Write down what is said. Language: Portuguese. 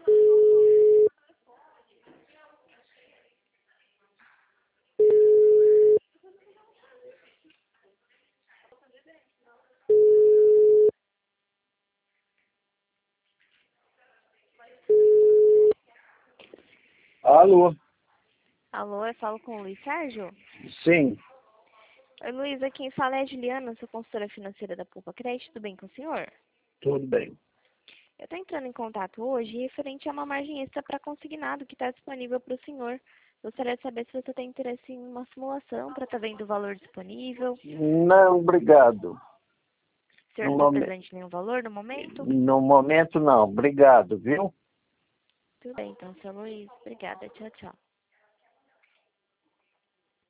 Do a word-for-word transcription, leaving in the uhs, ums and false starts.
Alô? Alô, eu falo com o Luiz Sérgio? Sim, Oi, Luiz, aqui quem fala é a Juliana, sou consultora financeira da Poupa Crédito, tudo bem com o senhor? tudo bem. Eu estou entrando em contato hoje referente a uma margem extra para consignado que está disponível para o senhor. Gostaria de saber se você tem interesse em uma simulação para estar vendo o valor disponível. Não, obrigado. O senhor No, não está momen- presente em nenhum valor no momento? no momento não, obrigado, viu? Tudo bem, então, seu Luiz. Obrigada. Tchau, tchau.